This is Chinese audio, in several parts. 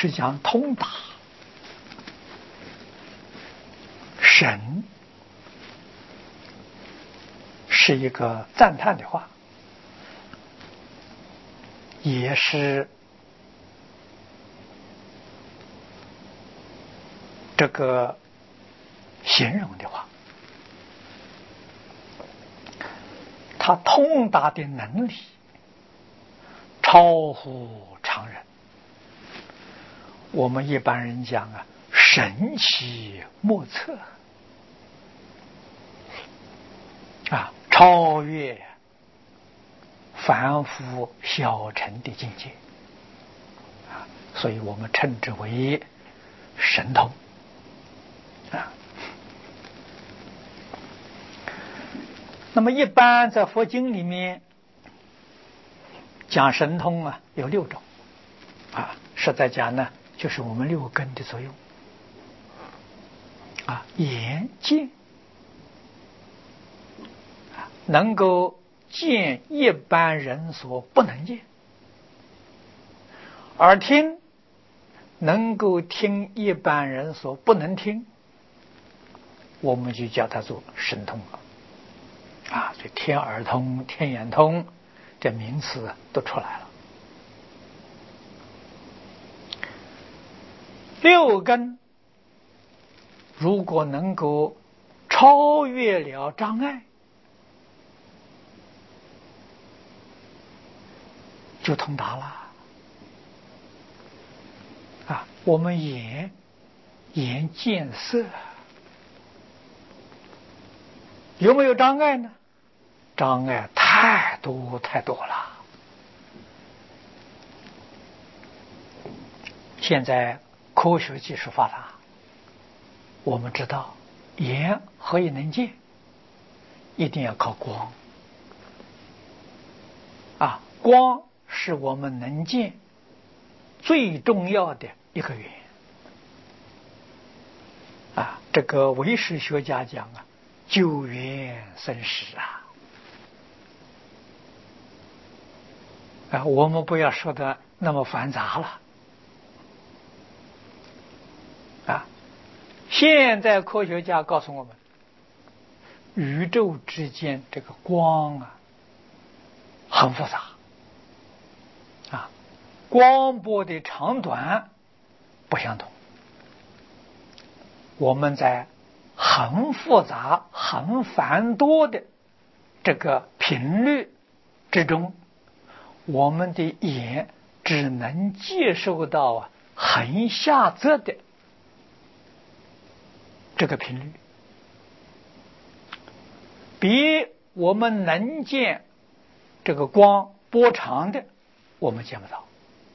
是讲通达，神是一个赞叹的话，也是这个形容的话。他通达的能力超乎常人，我们一般人讲啊，神奇莫测啊，超越凡夫小乘的境界啊，所以我们称之为神通啊。那么一般在佛经里面讲神通啊，有6种啊，实在讲呢，就是我们6根的作用啊，眼见能够见一般人所不能见，耳听能够听一般人所不能听，我们就叫它做神通啊，这天耳通、天眼通这名词都出来了。6根如果能够超越了障碍，就通达了啊！我们眼见色有没有障碍呢？障碍太多太多了。现在科学技术发达，我们知道眼何以能见，一定要靠光啊！光是我们能见最重要的一个原因啊！这个唯识学家讲啊，救缘生实啊，我们不要说的那么繁杂了啊！现在科学家告诉我们，宇宙之间这个光啊很复杂啊，光波的长短不相同。我们在很复杂、很繁多的这个频率之中，我们的眼只能接受到很下侧的这个频率，比我们能见这个光波长的我们见不到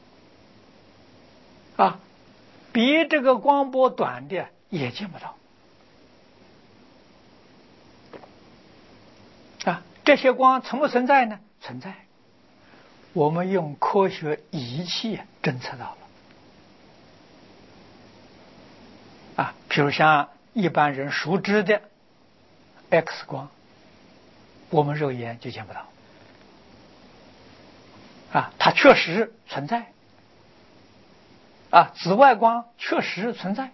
啊，比这个光波短的也见不到啊。这些光存不存在呢？存在，我们用科学仪器侦测到了啊，比如像一般人熟知的 X 光，我们肉眼就见不到啊，它确实存在啊，紫外光确实存在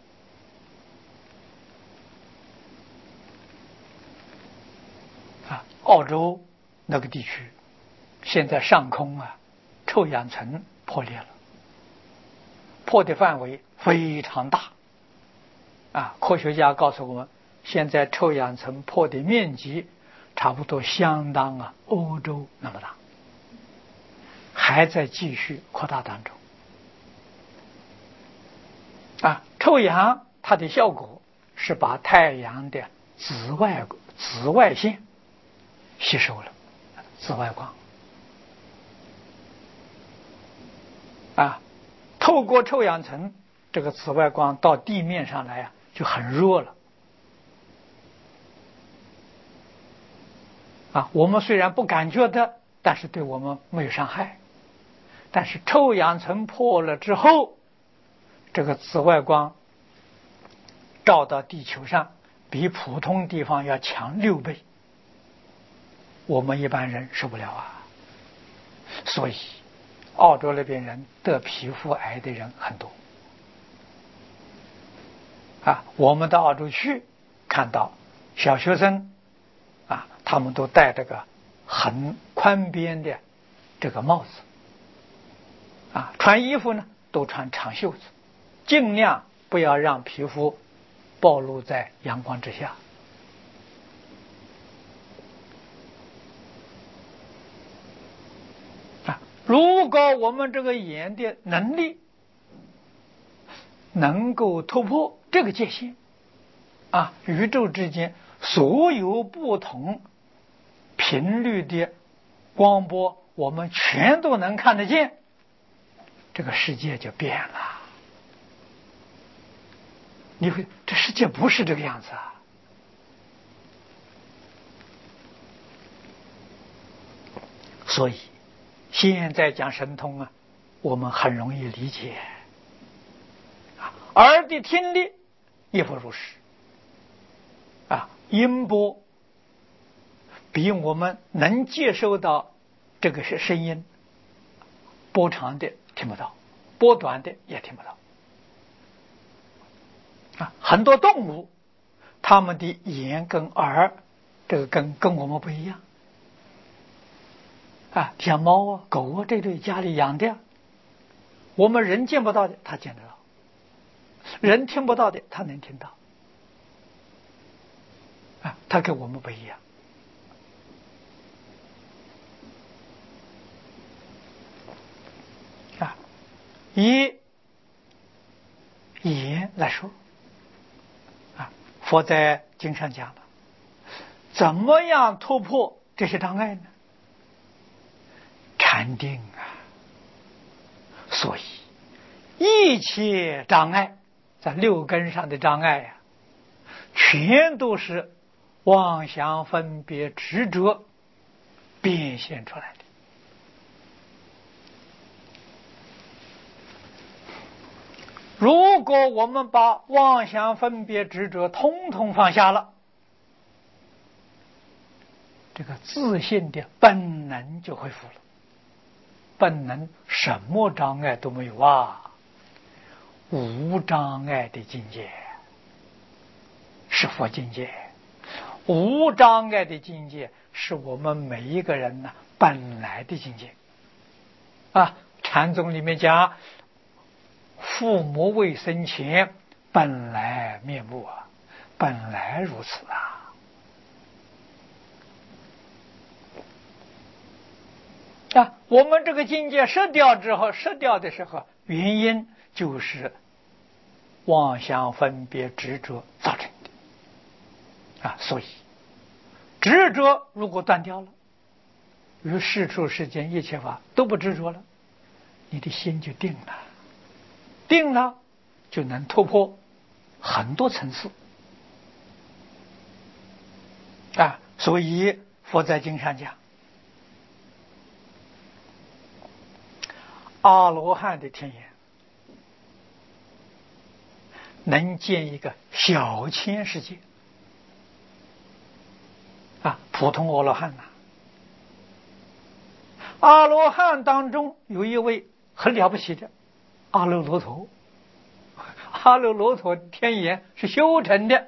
啊。澳洲那个地区现在上空啊臭氧层破裂了，破的范围非常大啊，科学家告诉我们，现在臭氧层破的面积差不多相当欧洲那么大，还在继续扩大当中啊。臭氧它的效果是把太阳的紫外线吸收了，紫外光啊，透过臭氧层，这个紫外光到地面上来就很弱了啊。我们虽然不感觉的，但是对我们没有伤害。但是臭氧层破了之后，这个紫外光照到地球上比普通地方要强6倍，我们一般人受不了啊。所以澳洲那边人得皮肤癌的人很多啊。我们到澳洲去，看到小学生啊，他们都戴这个很宽边的这个帽子啊，穿衣服呢都穿长袖子，尽量不要让皮肤暴露在阳光之下。如果我们这个眼的能力能够突破这个界限啊，宇宙之间所有不同频率的光波我们全都能看得见，这个世界就变了。你会，这世界不是这个样子啊。所以现在讲神通啊，我们很容易理解，耳的听力亦复如是啊，音波比我们能接收到这个是声音，波长的听不到，波短的也听不到啊。很多动物它们的眼跟耳这个跟我们不一样啊，像猫啊狗啊这类家里养的，我们人见不到的它见得到，人听不到的它能听到啊，它跟我们不一样啊。以眼来说啊，佛在经上讲了，怎么样突破这些障碍呢？禅定啊。所以一切障碍，在六根上的障碍呀，全都是妄想分别执着变现出来的。如果我们把妄想分别执着通通放下了，这个自信的本能就恢复了。本能什么障碍都没有啊，无障碍的境界是佛境界，无障碍的境界是我们每一个人呢本来的境界啊。禅宗里面讲，父母未生前本来面目啊，本来如此啊。啊，我们这个境界失掉之后，失掉的时候，原因就是妄想分别执着造成的啊。所以执着如果断掉了，于世出世间一切法都不执着了，你的心就定了，定了就能突破很多层次啊。所以佛在经上讲，阿罗汉的天眼能见一个小千世界啊，普通阿罗汉呐。阿罗汉当中有一位很了不起的阿耨罗陀，阿耨罗陀天眼是修成的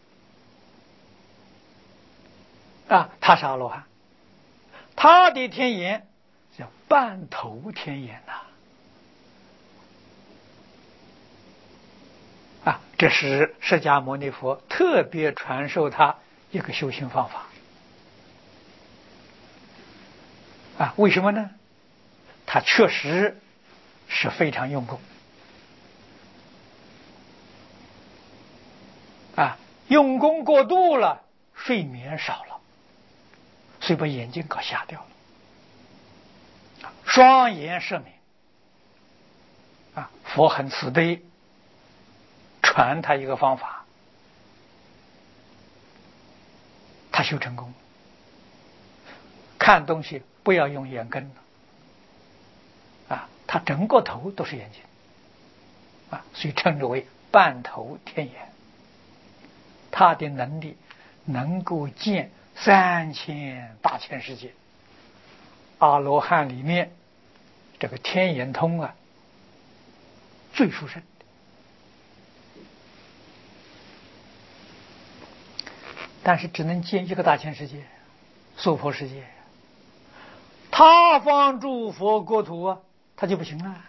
啊，他是阿罗汉，他的天眼叫半头天眼呐啊，这是释迦牟尼佛特别传授他一个修行方法啊。为什么呢？他确实是非常用功啊，用功过度了，睡眠少了，所以把眼睛搞瞎掉了，双眼失明啊。佛很慈悲，传他一个方法，他修成功，看东西不要用眼根啊，他整个头都是眼睛啊，所以称之为半头天眼。他的能力能够见3000大千世界，阿罗汉里面这个天眼通啊最殊胜。但是只能见一个大千世界，娑婆世界，他方诸佛国土啊，他就不行了。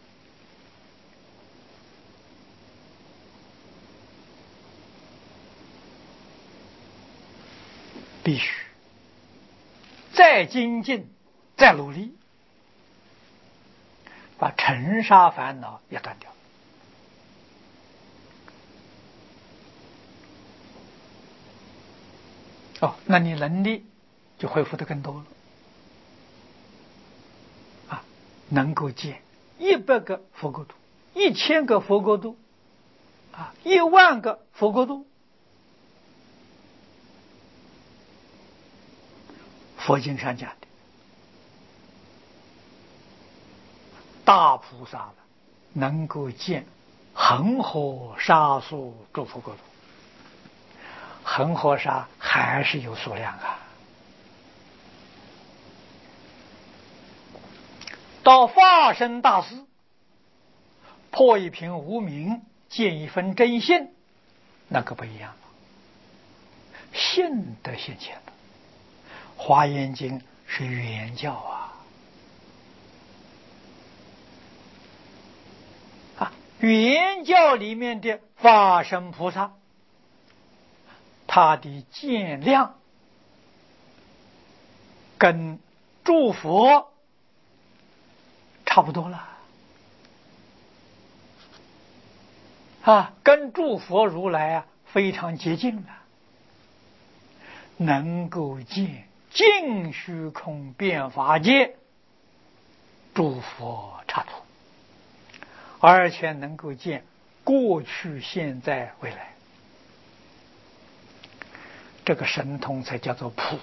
必须再精进，再努力，把尘沙烦恼也断掉。那你能力就恢复的更多了能够建100个佛国土，1000个佛国土10000个佛国土。佛经上讲的大菩萨能够建恒河沙数诸佛国土，恒河沙还是有数量到法身大师破一品无明，见一分真性，那可不一样了，性德现前了。华严经是原教原教里面的法身菩萨，他的见量跟诸佛差不多了跟诸佛如来非常接近了，能够见尽虚空遍法界诸佛刹土，而且能够见过去现在未来，这个神通才叫做普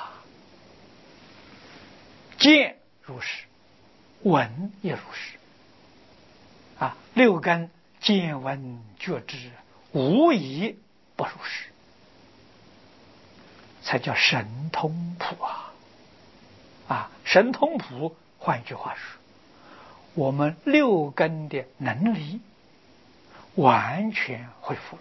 见如是，闻也如是六根见闻觉知无一不如是，才叫神通普神通普，换一句话说，我们六根的能力完全恢复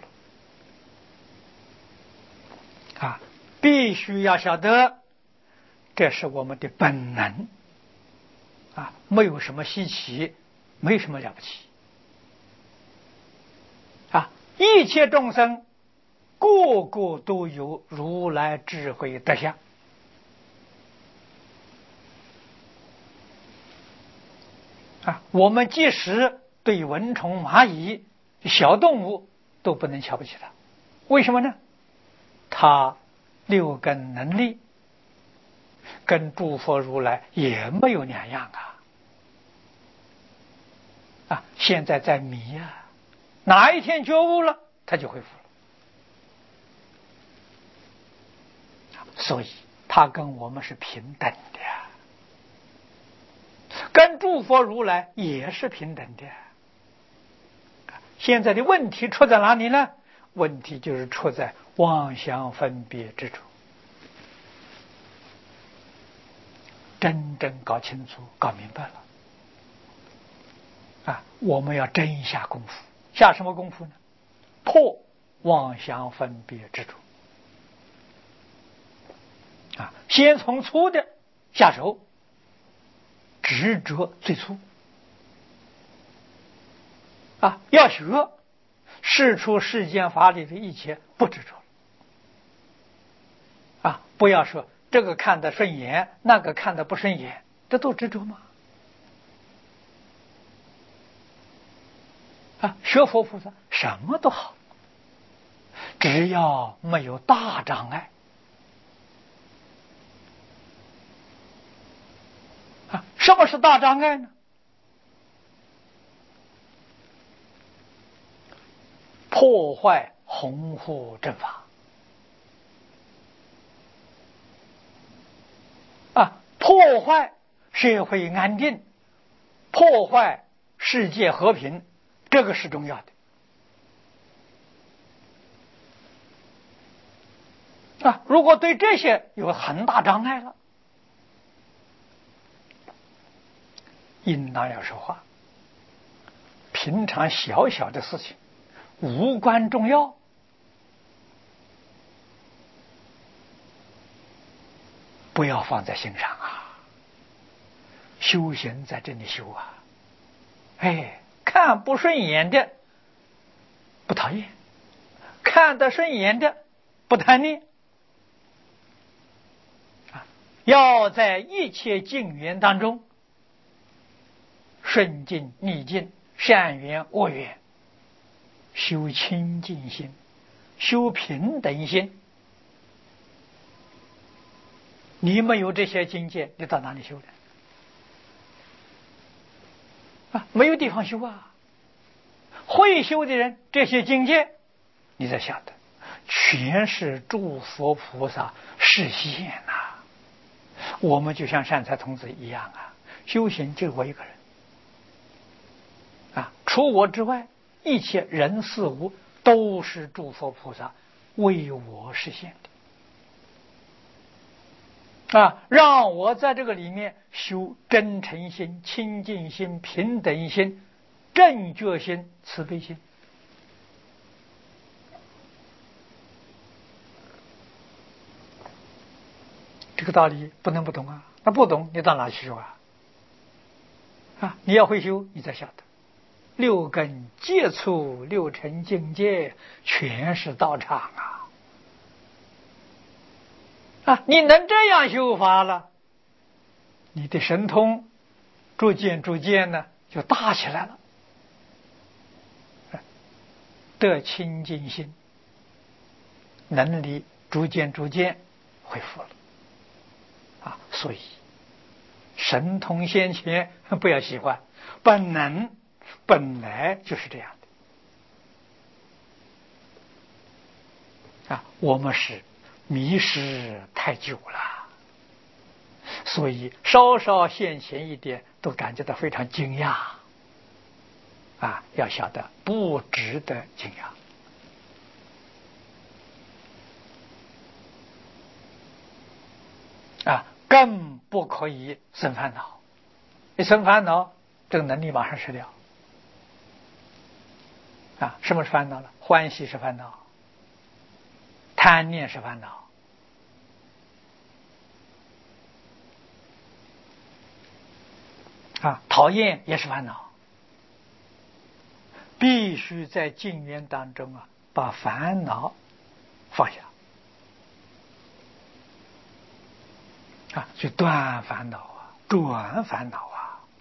了必须要晓得，这是我们的本能没有什么稀奇，没什么了不起一切众生个个都有如来智慧德相我们即使对蚊虫蚂蚁小动物都不能瞧不起它，为什么呢？它六根能力跟诸佛如来也没有两样现在在迷哪一天觉悟了，它就恢复了，所以它跟我们是平等的跟诸佛如来也是平等的。现在的问题出在哪里呢？问题就是出在妄想分别之处。真正搞清楚搞明白了我们要真下功夫。下什么功夫呢？破妄想分别之处先从粗的下手，执着最粗要学事出世间法里的一切不执着不要说这个看得顺眼，那个看得不顺眼，这都执着吗？学佛菩萨什么都好，只要没有大障碍什么是大障碍呢？破坏弘护正法破坏社会安定，破坏世界和平，这个是重要的如果对这些有很大障碍了， 应当要说话。平常小小的事情，无关重要，不要放在心上啊！修行在这里修啊！看不顺眼的不讨厌，看得顺眼的不贪恋。要在一切境缘当中，顺境逆境，善缘恶缘，修清净心，修平等心。你没有这些境界，你到哪里修的？没有地方修啊！会修的人，这些境界，你在想的，全是诸佛菩萨示现呐。我们就像善财童子一样啊，修行就我一个人啊，除我之外，一切人事物都是诸佛菩萨为我实现的啊，让我在这个里面修真诚心、清净心、平等心、正觉心、慈悲心。这个道理不能不懂啊！那不懂，你到哪去修啊？你要会修，你才晓得。六根接触六尘境界，全是道场啊！你能这样修法了，你的神通逐渐呢就大起来了，得清净心，能力逐渐恢复了。所以神通先前不要喜欢，本能本来就是这样的我们是迷失太久了，所以稍现前一点都感觉到非常惊讶要晓得不值得惊讶更不可以生烦恼，一生烦恼，这个能力马上失掉什么是烦恼呢？欢喜是烦恼，贪念是烦恼讨厌也是烦恼。必须在境缘当中把烦恼放下去断烦恼转烦恼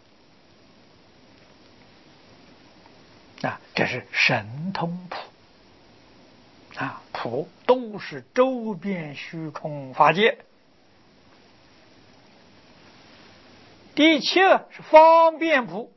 这是神通谱谱都是周边虚空法界。第七是方便谱，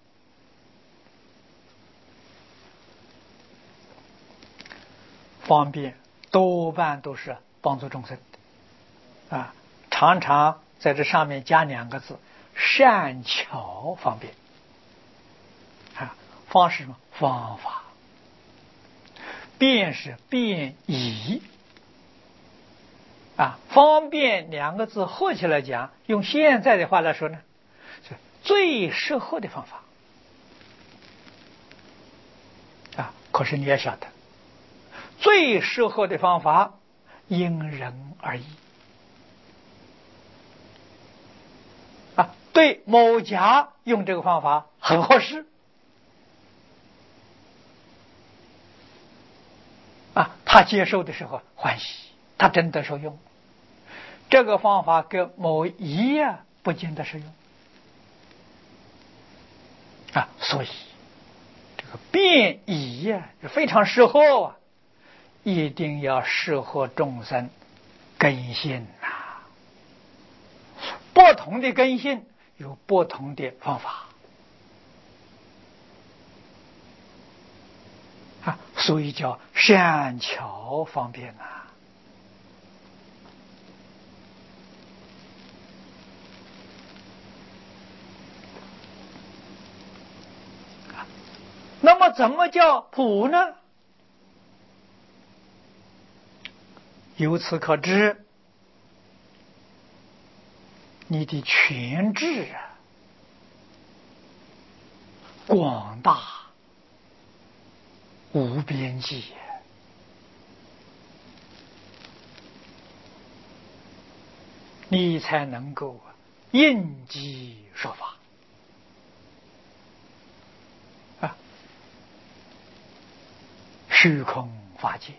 方便多半都是帮助众生常常在这上面加两个字，善巧方便方是什么？方法。便是便宜方便两个字合起来讲，用现在的话来说呢，是最适合的方法可是你也晓得，最适合的方法因人而异对某家用这个方法很合适他接受的时候欢喜，他真的受用。这个方法跟某一不见得适用所以这个变异是非常适合一定要适合众生根性不同的根性有不同的方法所以叫善巧方便那么怎么叫谱呢？由此可知，你的全智广大无边际，你才能够应机说法啊！虚空法界，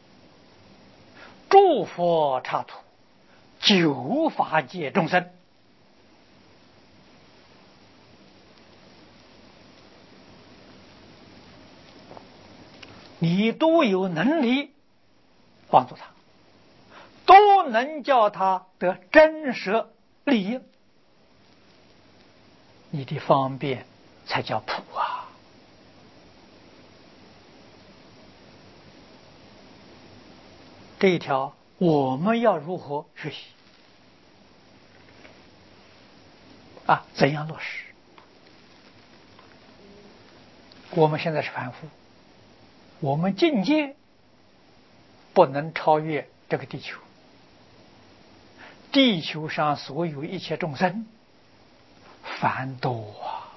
诸佛刹土，九法界众生，你都有能力帮助他，都能叫他得真实利益，你的方便才叫普啊！这一条我们要如何学习啊？怎样落实？我们现在是凡夫，我们境界不能超越这个地球，地球上所有一切众生繁多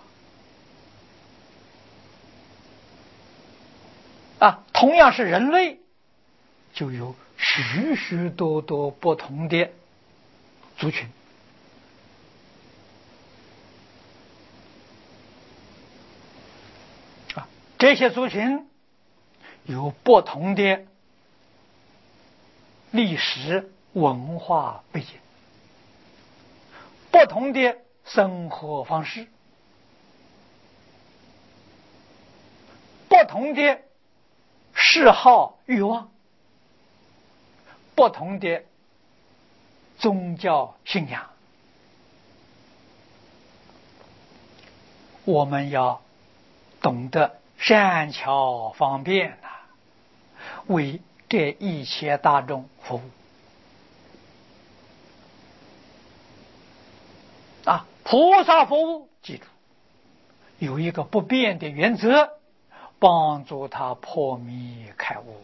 啊！同样是人类，就有许许多多不同的族群啊，这些族群有不同的历史文化背景，不同的生活方式，不同的嗜好欲望，不同的宗教信仰，我们要懂得善巧方便为这一切大众服务啊！菩萨服务，记住有一个不变的原则，帮助他破迷开悟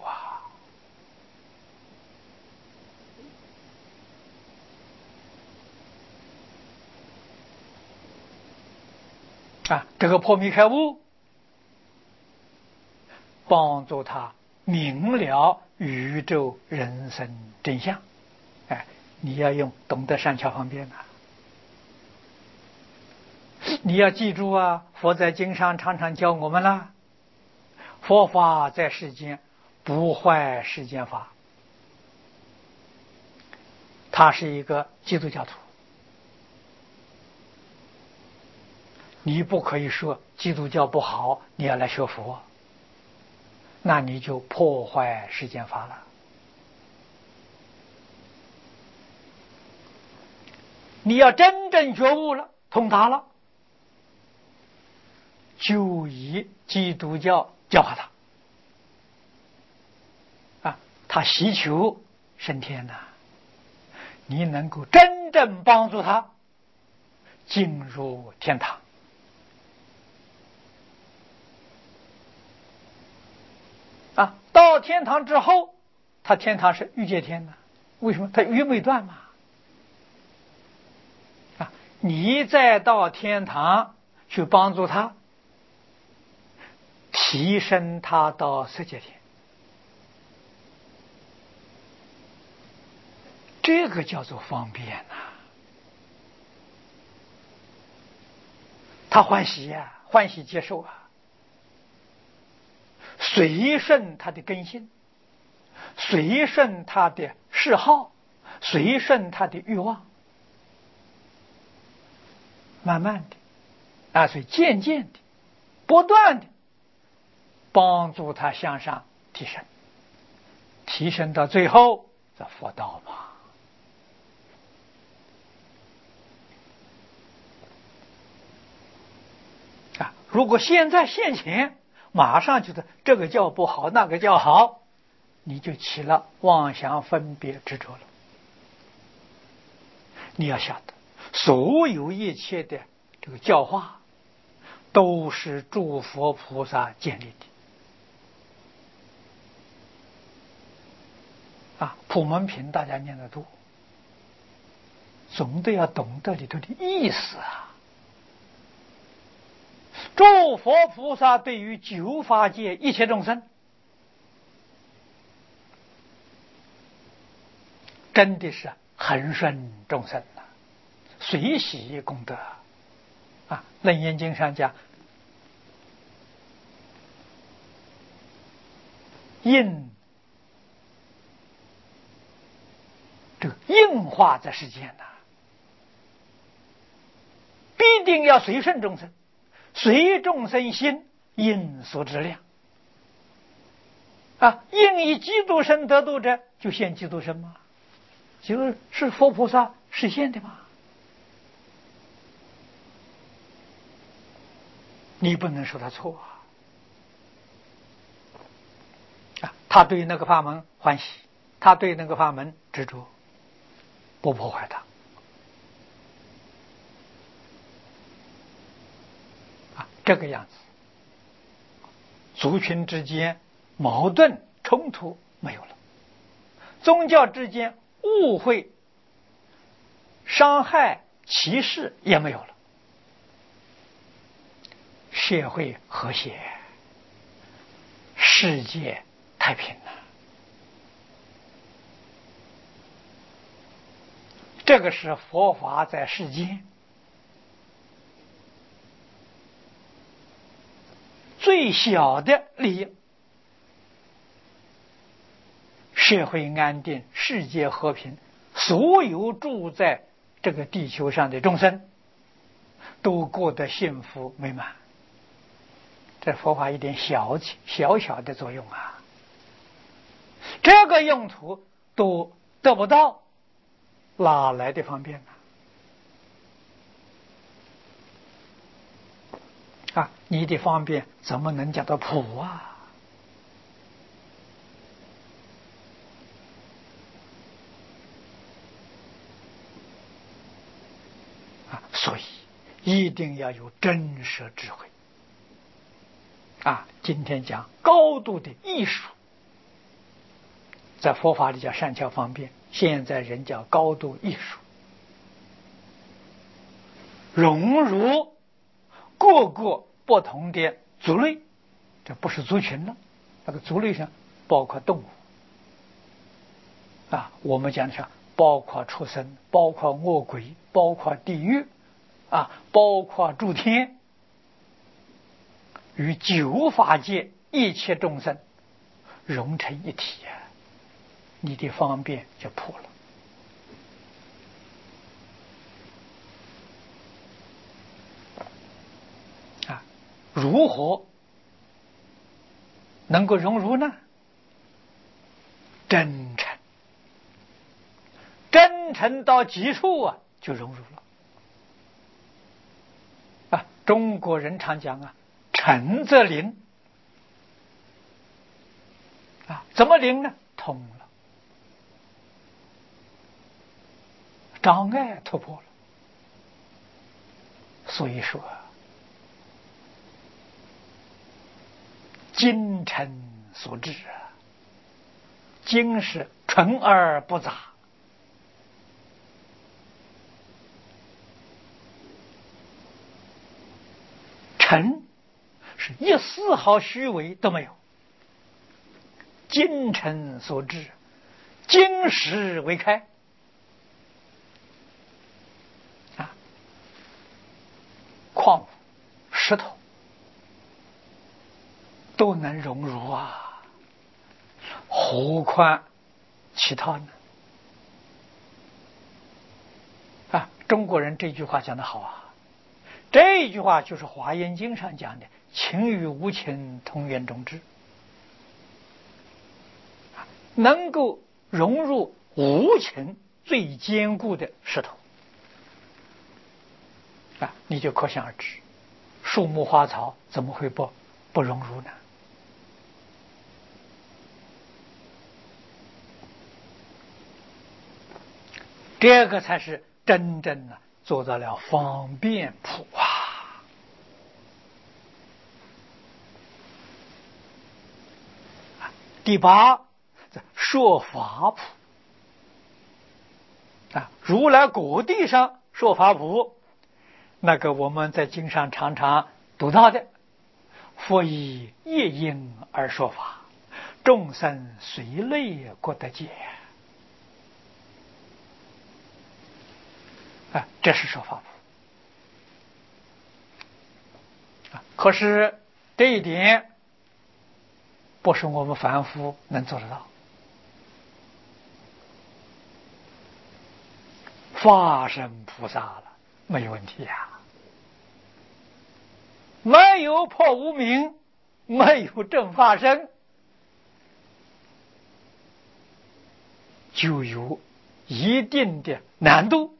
这个破迷开悟，帮助他明了宇宙人生真相。你要懂得善巧方便你要记住佛在经上常常教我们了，佛法在世间，不坏世间法。他是一个基督教徒，你不可以说基督教不好，你要来学佛，那你就破坏世间法了。你要真正觉悟了，通达了，就以基督教教化他希求升天你能够真正帮助他进入天堂到天堂之后，他天堂是欲界天为什么？他欲未断你再到天堂去帮助他，提升他到色界天，这个叫做方便他欢喜欢喜接受随顺他的根性，随顺他的嗜好，随顺他的欲望，慢慢的所以渐渐的不断的帮助他向上提升，提升到最后这佛道如果现在现前马上觉得这个叫不好，那个叫好，你就起了妄想分别执着了。你要晓得，所有一切的这个教化都是诸佛菩萨建立的普门品大家念得多，总得要懂得里头的意思诸佛菩萨对于九法界一切众生，真的是恒顺众生啊，随喜功德啊。楞严经上讲，这个应化在世间呐，必定要随顺众生，随众生心，应所知量啊。应以基督身得度者，就现基督身吗？就是佛菩萨实现的吗？你不能说他错啊！他对那个法门欢喜，他对那个法门执着，不破坏他啊，这个样子，族群之间矛盾冲突没有了，宗教之间误会、伤害、歧视也没有了，社会和谐，世界太平了。这个是佛法在世间最小的利益，社会安定，世界和平，所有住在这个地球上的众生都过得幸福美满。这佛法一点小小的作用啊，这个用途都得不到，哪来的方便呢？啊，你的方便怎么能叫做普啊？啊，所以一定要有真实智慧啊！今天讲高度的艺术，在佛法里叫善巧方便，现在人叫高度艺术，融入各个不同的族类，这不是族群了，那个族类上包括动物啊，我们讲的是包括畜生，包括恶鬼，包括地狱啊，包括诸天，与九法界一切众生融成一体啊，你的方便就破了啊！如何能够融入呢？真诚，真诚到极处啊，就融入了啊！中国人常讲啊，诚则灵啊，怎么灵呢？通了，障碍突破了。所以说，精诚所至啊，精是纯而不杂，诚是一丝毫虚伪都没有，精诚所至，金石为开啊，矿物、石头都能融入啊，何况其他呢？啊，中国人这句话讲得好啊，这句话就是《华严经》上讲的“情与无情，同源种智”，能够融入无情最坚固的石头啊，你就可想而知，树木花草怎么会不融入呢？这个才是真正的做到了方便普啊！第八，说法普啊，如来果地上说法普，那个我们在经上常常读到的，佛以业因而说法，众生随类各得解。这是说法部。可是这一点不是我们凡夫能做得到。法身菩萨了，没有问题呀。没有破无明，没有正法身，就有一定的难度。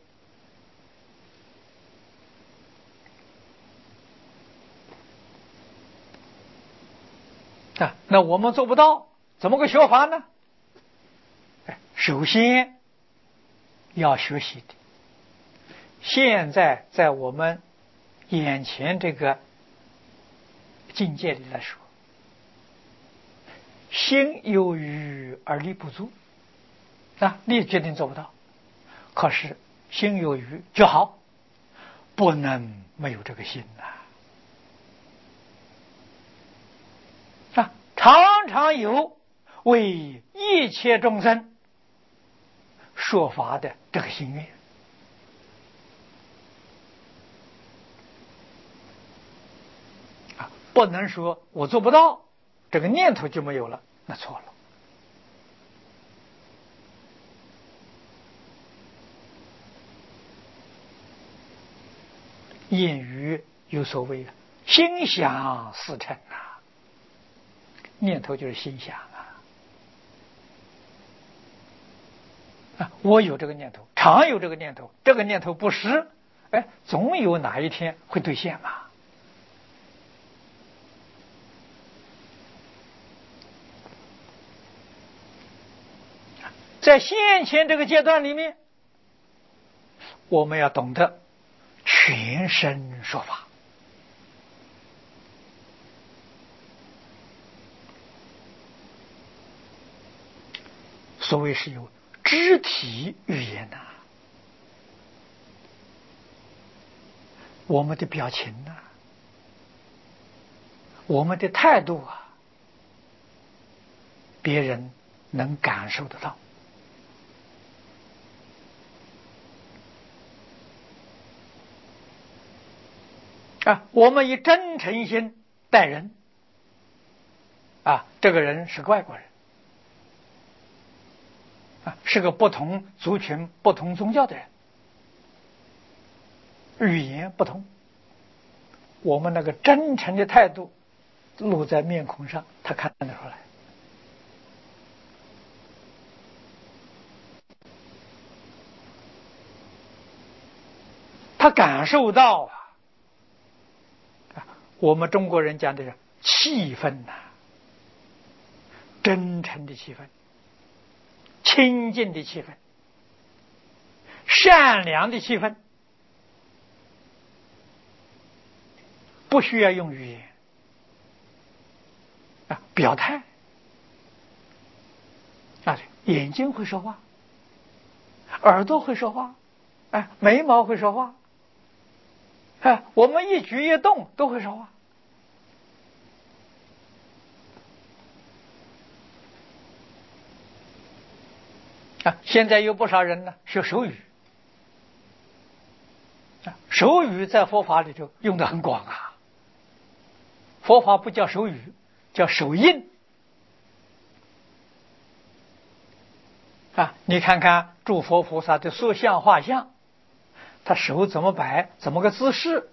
那我们做不到，怎么个学法呢？首先要学习的，现在在我们眼前这个境界里来说，心有余而力不足，力决定做不到。可是心有余就好，不能没有这个心常常有为一切众生说法的这个心愿。不能说我做不到，这个念头就没有了，那错了。谚语有所谓心想事成念头就是心想我有这个念头，常有这个念头，这个念头不实，总有哪一天会兑现嘛。在现前这个阶段里面，我们要懂得全身说法。所谓是有肢体语言我们的表情我们的态度别人能感受得到。我们以真诚心待人这个人是个外国人是个不同族群不同宗教的人，语言不同，我们那个真诚的态度露在面孔上，他看得出来。他感受到我们中国人讲的是气氛真诚的气氛，亲近的气氛，善良的气氛，不需要用语言表态眼睛会说话，耳朵会说话，眉毛会说话，我们一举一动都会说话。现在有不少人呢学手语手语在佛法里头用得很广佛法不叫手语，叫手印你看看诸佛菩萨的塑像画像，他手怎么摆，怎么个姿势，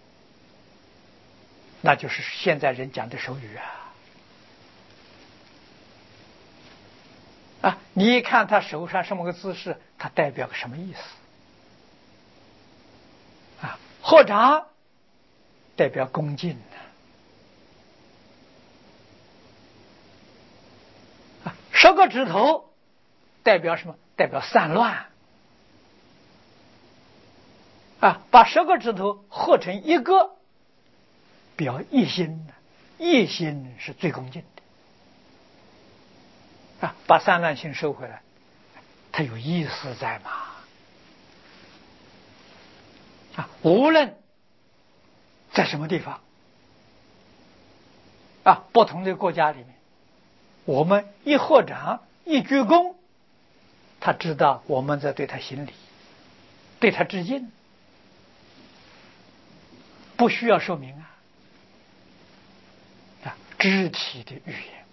那就是现在人讲的手语你一看他手上什么个姿势，它代表个什么意思合掌代表恭敬10个指头代表什么？代表散乱把10个指头合成一个，表一心一心是最恭敬的把散乱心收回来，它有意思在嘛无论在什么地方啊？不同的国家里面，我们一合掌一鞠躬，他知道我们在对他行礼，对他致敬，不需要说明啊，肢体的语言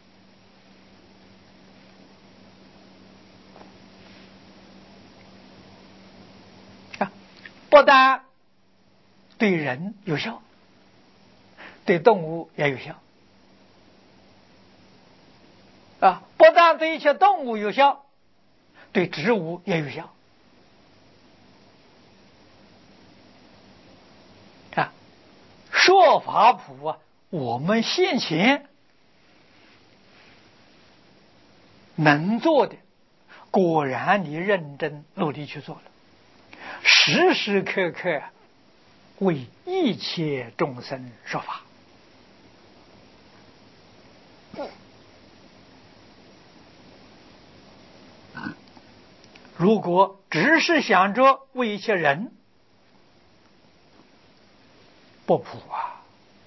啊，不但对人有效，对动物也有效啊，不但对一切动物有效，对植物也有效啊。说法普啊，我们现前能做的，果然你认真努力去做了，时时刻刻为一切众生说法。如果只是想着为一些人，不普啊！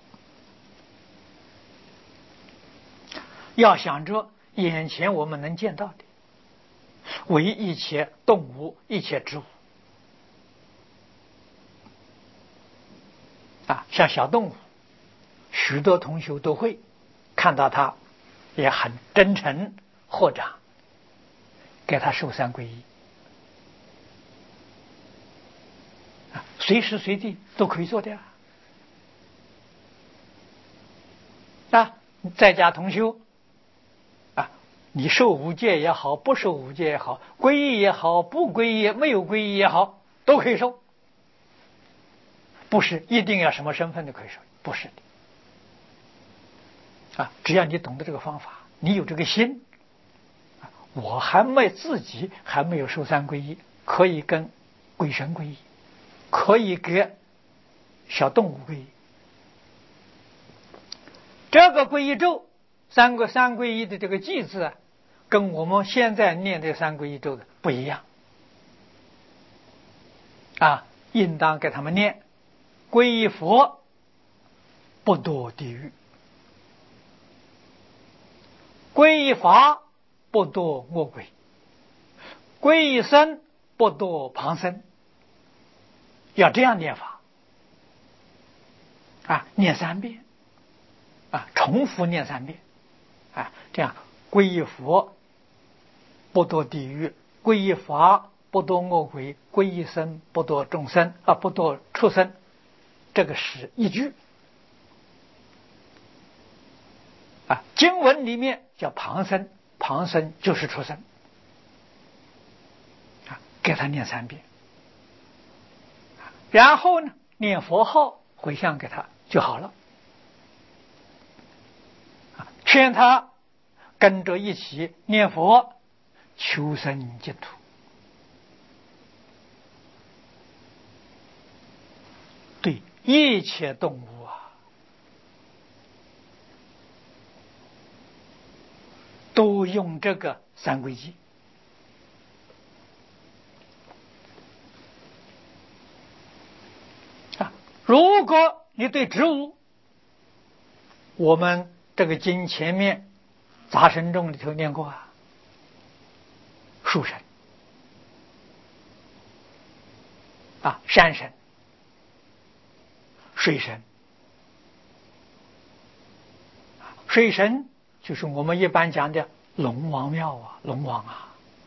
要想着眼前我们能见到的，为一切动物、一切植物啊，像小动物，许多同学都会看到他，也很真诚合掌，给他受三皈依啊，随时随地都可以做的啊，在家同修啊，你受五戒也好，不受五戒也好，皈依也好，不皈依没有皈依也好，都可以受，不是一定要什么身份都可以受，不是的啊，只要你懂得这个方法，你有这个心，我自己还没有受三皈依，可以跟鬼神皈依，可以给小动物皈依。这个皈依咒，三皈依的这个记字啊，跟我们现在念的三皈依咒的不一样啊，应当给他们念：皈依佛，不堕地狱；皈依法，不堕恶鬼；皈依僧，不堕旁生。要这样念法啊，念3遍啊，重复念3遍啊，这样皈依佛不堕地狱，皈依法不堕恶鬼，皈依僧不堕众生啊，不堕畜生，这个是一句啊。经文里面叫旁生，旁生就是畜生啊，给他念3遍，然后呢念佛号回向给他就好了。劝他跟着一起念佛，求生净土。对一切动物啊，都用这个三皈依啊。如果你对植物，我们这个经前面杂神咒里头念过啊，树神啊，山神、水神。水神就是我们一般讲的龙王庙啊，龙王啊。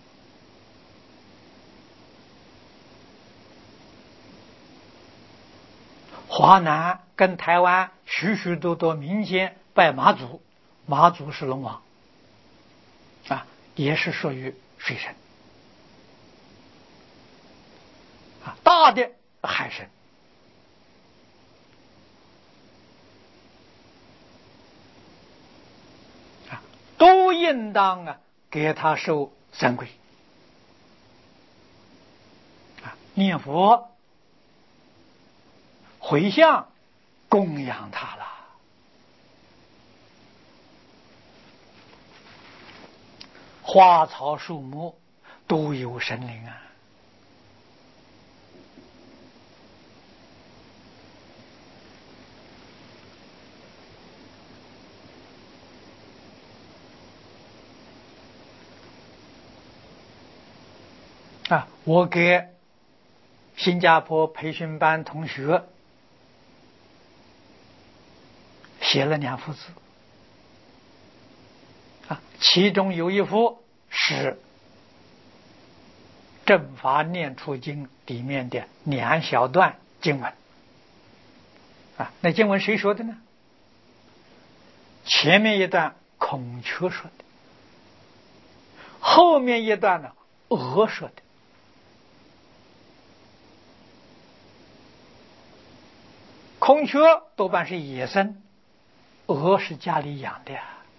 华南跟台湾许许多多民间拜妈祖，妈祖是龙王啊，也是属于水神啊，大的海神啊，都应当啊给他受三皈啊，念佛回向供养他了。花草树木都有神灵啊， 我给新加坡培训班同学写了2幅字其中有一幅是正法念处经里面的2小段经文那经文谁说的呢？前面一段孔雀说的，后面一段呢鹅说的。孔雀多半是野生，鹅是家里养的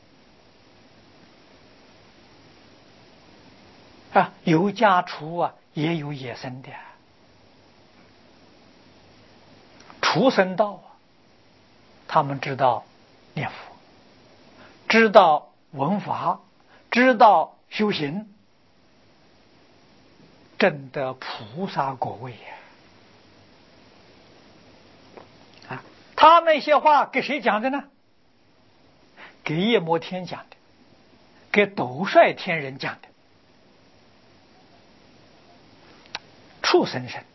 有家畜也有野生的畜生道他们知道念佛，知道闻法，知道修行，证得菩萨果位他那些话给谁讲的呢？给夜摩天讲的，给斗率天人讲的。畜生身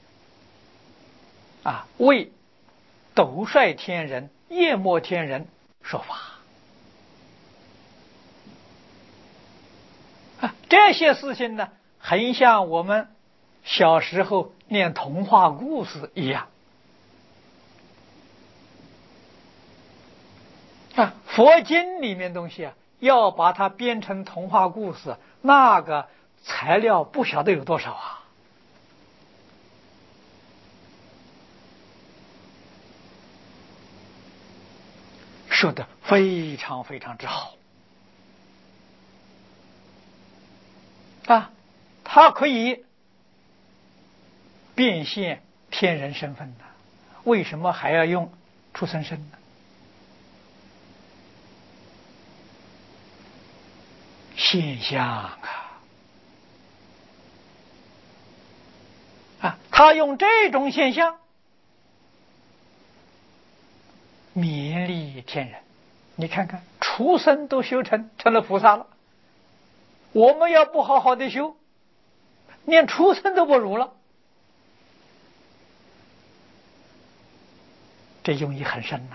为斗率天人、夜摩天人说法这些事情呢，很像我们小时候念童话故事一样佛经里面东西要把它编成童话故事，那个材料不晓得有多少说得非常非常之好它可以变现天人身份的，为什么还要用畜生身呢？现象他用这种现象勉励天人。你看看畜生都修成了菩萨了，我们要不好好的修，连畜生都不如了。这用意很深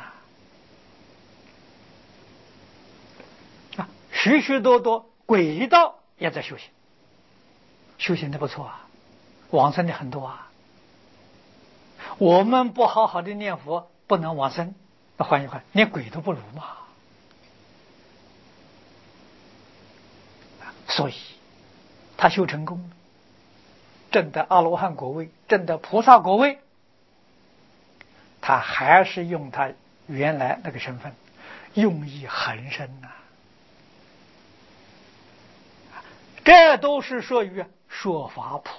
许许多多鬼道也在修行，修行的不错往生的很多我们不好好的念佛，不能往生，那换一换，连鬼都不如嘛。所以他修成功，证得阿罗汉果位，证得菩萨果位，他还是用他原来那个身份，用意很深这都是属于说法谱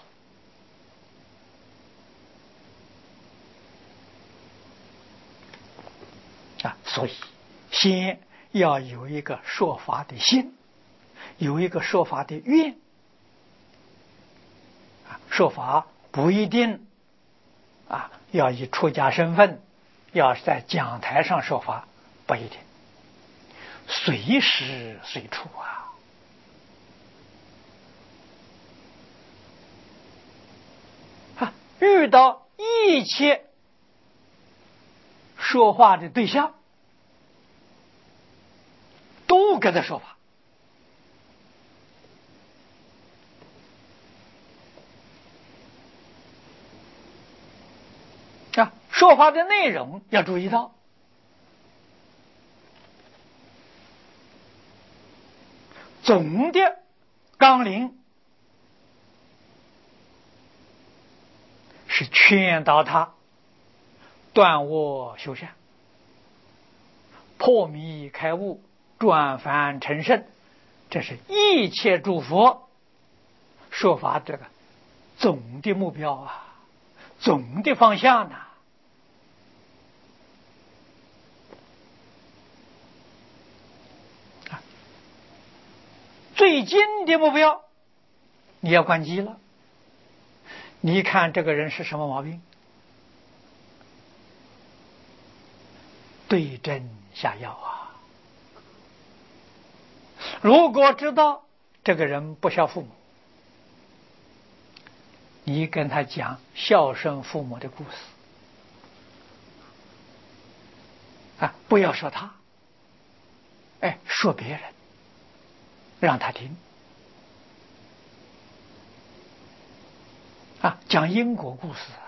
所以先要有一个说法的心，有一个说法的愿说法不一定要以出家身份，要在讲台上说法，不一定，随时随处遇到一切说话的对象，都给他说法说法的内容要注意到，总的纲领是劝导他断我修善，破迷开悟，转凡成圣，这是一切诸佛说法这个总的目标总的方向最近的目标你要关机了。你看这个人是什么毛病，对症下药如果知道这个人不孝父母， 你跟他讲孝顺父母的故事啊，不要说他，哎，说别人，让他听啊，讲因果故事啊。